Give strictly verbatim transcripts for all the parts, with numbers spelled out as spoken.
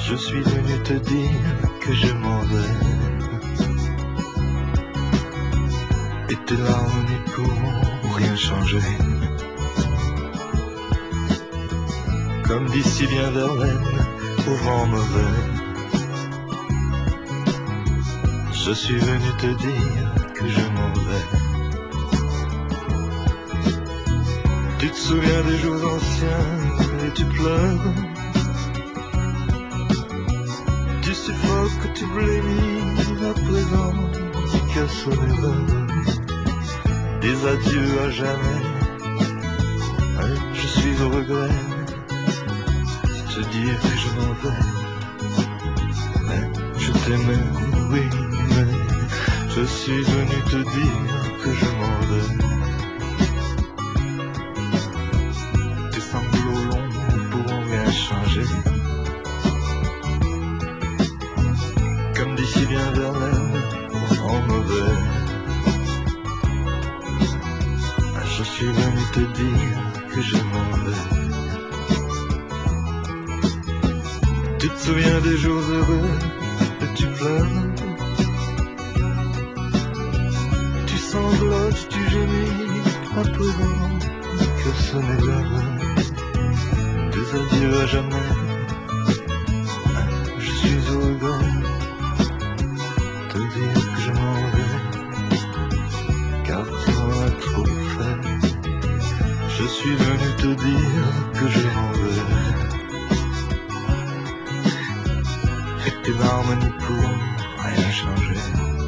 Je suis venu te dire que je m'en vais, et tes larmes n'y pourront rien changer. Comme dit si bien Verlaine, au vent mauvais, je suis venu te dire que je m'en vais. Tu te souviens des jours anciens et tu pleures. Tu suffoques, tu blémis à présent, quelle sonne l'heure. Des adieux à jamais, hein, je suis au regret. Te dire que je m'en vais, mais je t'aimais, oui, mais je suis venu te dire que je m'en vais. Tes sanglots longs ne pourront rien changer. Comme dit si bien Verlaine, en mauvais. Je suis venu te dire que je m'en vais. Tu te souviens des jours heureux et tu pleures. Tu sanglotes, tu gémis à présent que ce n'est l'heure. Des adieux à jamais, je suis au regret. Te dire que je m'en vais, car tu m'en as trop fait. Je suis venu te dire que je m'en vais, et tes larmes n'y pourront rien changer.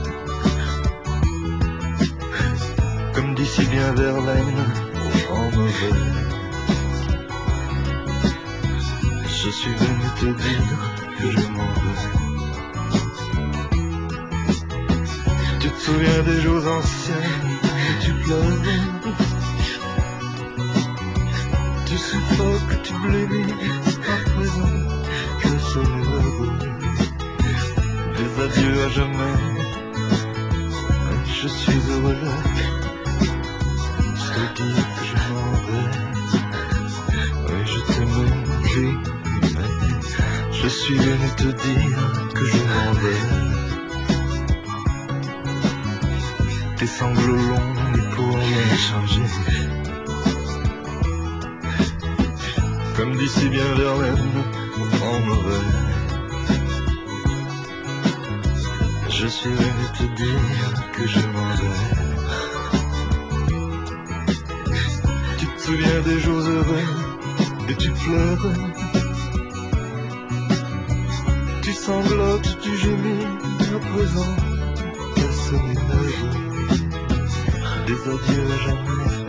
Comme dit si bien Verlaine, au vent mauvais, je suis venu te dire que je m'en vais. Tu te souviens des jours anciens et tu pleures. Tu suffoques, tu blémis à présent que sonne l'heure. Des adieux à jamais, je suis heureux de te dire que je m'en vais. Oui, je t'aime, oui, mais je suis venu te dire que je m'en vais. Tes sanglots longs ne pourront rien changer. Comme dit si bien Verlaine, au vent mauvais, je suis venu te dire que je m'en vais. Tu te souviens des jours heureux et tu pleures. Tu sanglotes, tu gémis à présent, personne n'est heureux. Des adieux à jamais.